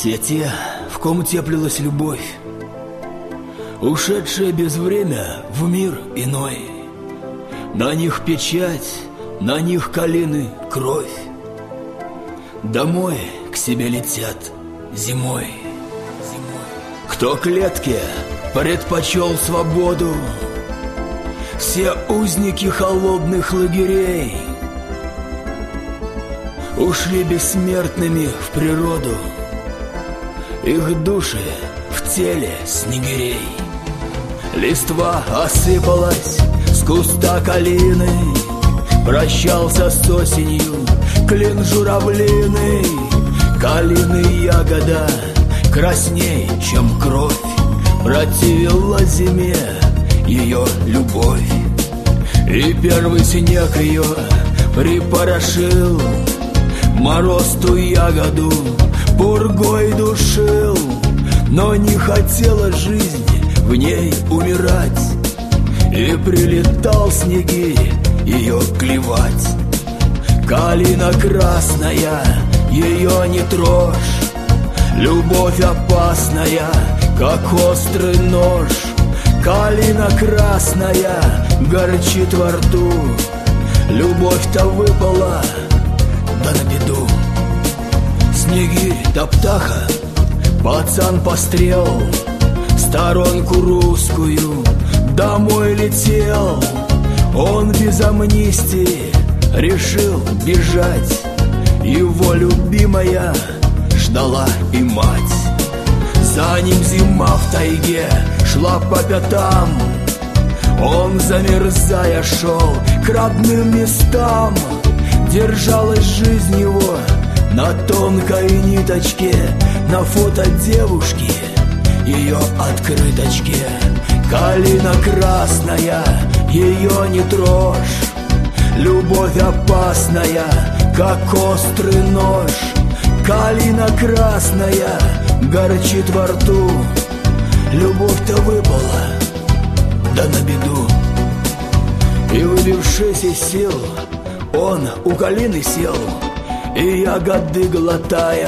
Все те, в ком теплилась любовь, ушедшая без время в мир иной. На них печать, на них калины кровь. Домой к себе летят зимой. Кто клетке предпочел свободу, все узники холодных лагерей ушли бессмертными в природу, их души в теле снегирей. Листва осыпалась с куста калины, прощался с осенью клин журавлиный. Калины ягода красней, чем кровь, противила зиме ее любовь. И первый снег ее припорошил, мороз ту ягоду пургой душил. Но не хотела жизнь в ней умирать, и прилетал снеги ее клевать. Калина красная, ее не трожь, любовь опасная, как острый нож. Калина красная горчит во рту, любовь-то выпала, да на беду. Снегирь да птаха, пацан пострел, сторонку русскую домой летел. Он без амнистии решил бежать, его любимая ждала и мать. За ним зима в тайге шла по пятам, он, замерзая, шел к родным местам. Держалась жизнь его на тонкой ниточке, на фото девушки ее открыточке. Калина красная, ее не трожь, любовь опасная, как острый нож. Калина красная горчит во рту, любовь-то выпала, да на беду. И выбившись из сил, он у калины сел, и ягоды глотая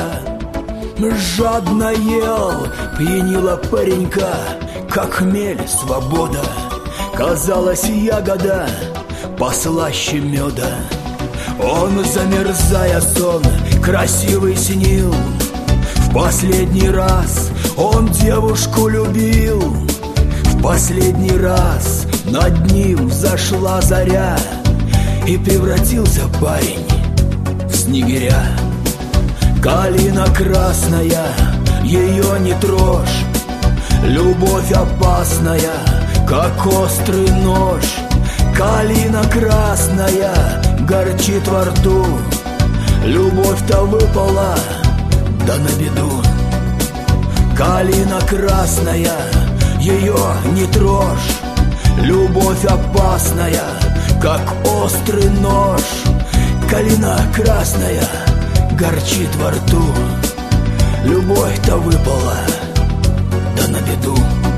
жадно ел. Пьянила паренька, как хмель, свобода. Казалась ягода послаще меда. Он, замерзая, сон красивый снил. В последний раз он девушку любил. В последний раз над ним взошла заря, и превратился парень в снегиря. Калина красная, ее не трожь, любовь опасная, как острый нож. Калина красная горчит во рту, любовь-то выпала, да на беду. Калина красная, ее не трожь, любовь опасная, как острый нож. Калина красная горчит во рту, любовь-то выпала, да на беду.